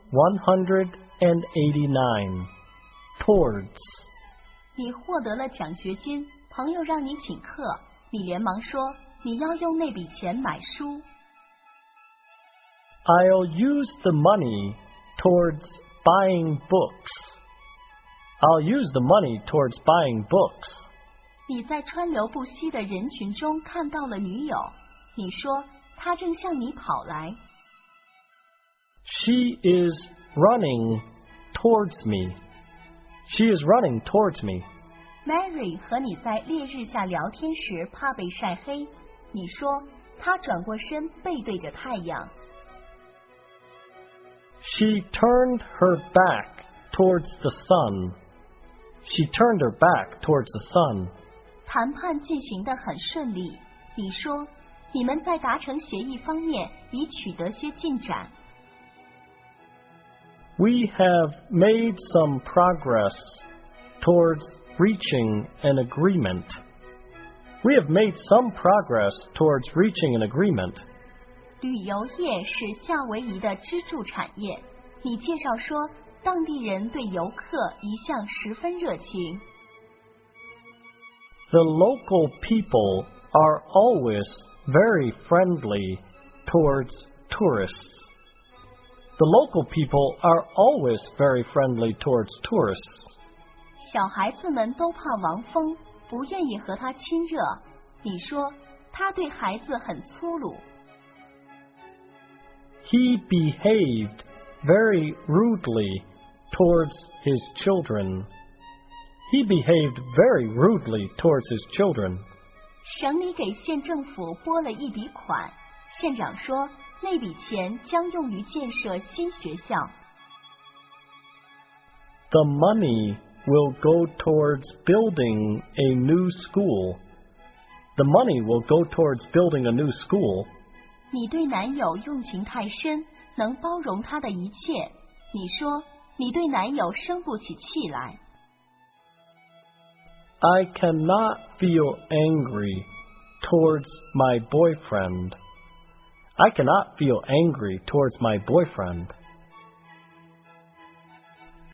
189. Towards. 你获得了奖学金，朋友让你请客，你连忙说你要用那笔钱买书。 I'll use the money towards buying books. I'll use the money towards buying books. 你在川流不息的人群中看到了女友，你说她正向你跑来。 She is running towards me. She is running towards me. Mary 和你在烈日下聊天时怕被晒黑，你说她转过身背对着太阳。 She turned her back towards the sun. She turned her back towards the sun. 谈判进行得很顺利，你说你们在达成协议方面已取得些进展。 We have made some progress towards reaching an agreement. We have made some progress towards reaching an agreement. 旅游业是夏威夷的支柱产业，你介绍说当地人对游客一向十分热情。 The local people are always very friendly towards tourists. The local people are always very friendly towards tourists. 小孩子们都怕王峰，不愿意和他亲热。你说他对孩子很粗鲁。 He behaved very rudely towards his children. He behaved very rudely towards his children. 省里给县政府拨了一笔款，县长说那笔钱将用于建设新学校。 The money will go towards building a new school. The money will go towards building a new school. 你对男友用情太深，能包容他的一切。你说你对男友生不起气来。 I cannot feel angry towards my boyfriend. I cannot feel angry towards my boyfriend.